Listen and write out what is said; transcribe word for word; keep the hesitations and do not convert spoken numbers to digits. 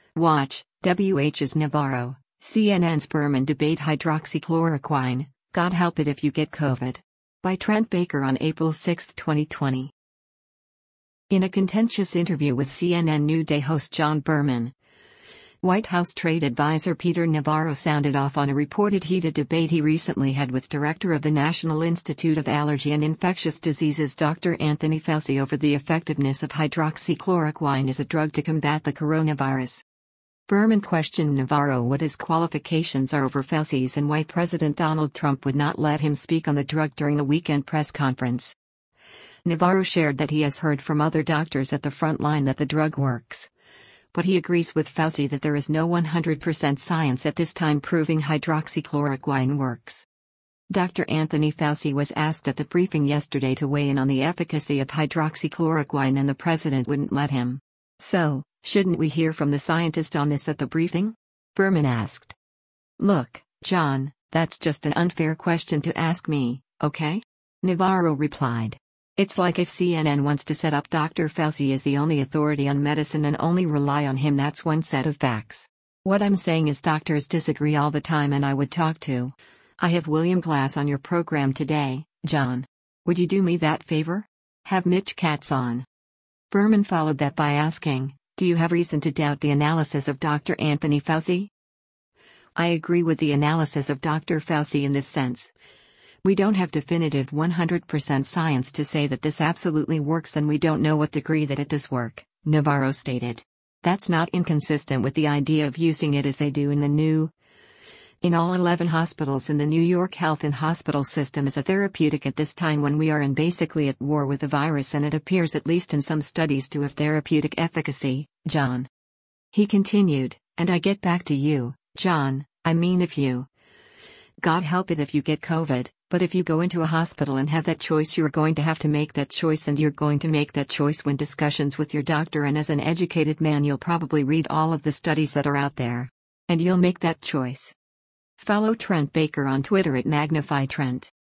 Watch, W H's Navarro, C N N's Berman debate hydroxychloroquine, God help it if you get COVID. By Trent Baker on April sixth, twenty twenty. In a contentious interview with C N N New Day host John Berman, White House trade advisor Peter Navarro sounded off on a reported heated debate he recently had with director of the National Institute of Allergy and Infectious Diseases Doctor Anthony Fauci over the effectiveness of hydroxychloroquine as a drug to combat the coronavirus. Berman questioned Navarro what his qualifications are over Fauci's and why President Donald Trump would not let him speak on the drug during the weekend press conference. Navarro shared that he has heard from other doctors at the front line that the drug works, but he agrees with Fauci that there is no one hundred percent science at this time proving hydroxychloroquine works. Doctor Anthony Fauci was asked at the briefing yesterday to weigh in on the efficacy of hydroxychloroquine and the president wouldn't let him. So, shouldn't we hear from the scientist on this at the briefing? Berman asked. Look, John, that's just an unfair question to ask me, okay? Navarro replied. It's like if C N N wants to set up Doctor Fauci as the only authority on medicine and only rely on him. That's one set of facts. What I'm saying is doctors disagree all the time and I would talk to. I have William Glass on your program today, John. Would you do me that favor? Have Mitch Katz on. Berman followed that by asking, do you have reason to doubt the analysis of Doctor Anthony Fauci? I agree with the analysis of Doctor Fauci in this sense. We don't have definitive one hundred percent science to say that this absolutely works, and we don't know what degree that it does work, Navarro stated. That's not inconsistent with the idea of using it as they do in the new in all eleven hospitals in the New York Health and Hospital System as a therapeutic at this time when we are in basically at war with the virus, and it appears at least in some studies to have therapeutic efficacy, John. He continued, and I get back to you, John, I mean if you God help it if you get COVID. But if you go into a hospital and have that choice, you're going to have to make that choice, and you're going to make that choice when discussions with your doctor, and as an educated man you'll probably read all of the studies that are out there. And you'll make that choice. Follow Trent Baker on Twitter at Magnify Trent.